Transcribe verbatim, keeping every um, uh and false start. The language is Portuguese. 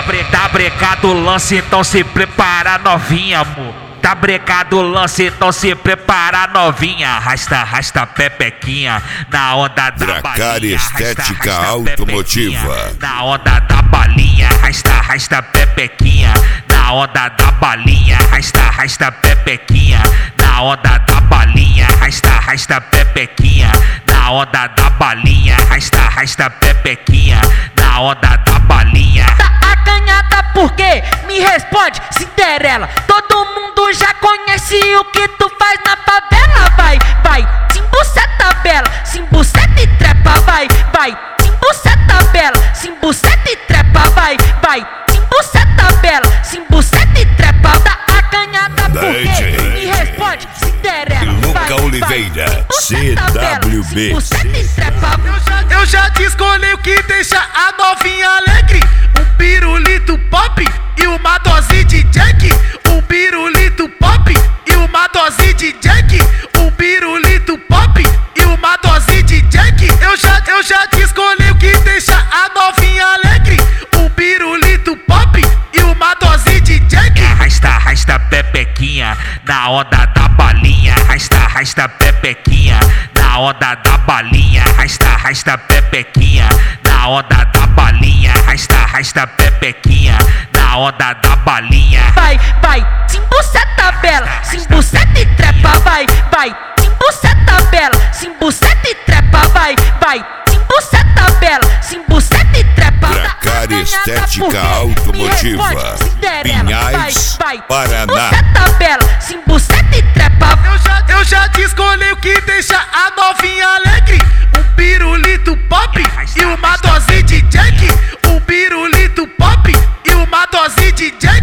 bre, tá brecado o lance, então se prepara novinha, amor. Tá brecado o lance, então se prepara novinha. Arrasta, arrasta pepequinha na onda da Dracar balinha. Estética arrasta, arrasta Automotiva. pepequinha na onda da balinha. Arrasta, arrasta pepequinha na onda da balinha. Arrasta, arrasta pepequinha na onda da balinha. Arrasta, arrasta pepequinha na onda da balinha. Arrasta, arrasta pepequinha na onda da balinha. Tá acanhada por quê? Me responde, Cinderela. Todo mundo já conhece o que tu faz na favela. Vai, vai, simbuceta bela, simbuceta e trepa. Vai, vai, simbuceta bela, simbuceta e trepa. Vai, vai, simbuceta bela, simbuceta e trepa. Tá acanhada por quê? Me responde, Cinderela. Luca Oliveira, C W B. Eu já te escolhi o que deixa a novinha alegre. Um pirulito pop e uma dose de Jack. Um pirulito pop e uma dose de Jack. Um pirulito pop e uma dose de Jack. Eu já, eu já te escolhi o que deixa a novinha alegre. Um pirulito pop e uma dose de Jack. Arrasta, arrasta pepequinha na onda da balinha. Arrasta, arrasta pepequinha na onda da balinha. Arrasta, arrasta pepequinha na onda da balinha. Arrasta, arrasta pepequinha na onda da balinha. Vai, vai, simbuceta bela, simbuceta e trepa. Vai, vai, simbuceta bela, simbuceta e trepa. Vai, vai, simbuceta bela, simbuceta e trepa. Dracar Estética Automotiva, Pinhais, Paraná. Simbuceta bela, simbuceta e trepa. Eu já, eu já te escolhi o que deixa a novinha alegre. Um pirulito pop e uma dose de Jack. Um pirulito pop e uma dose de Jack.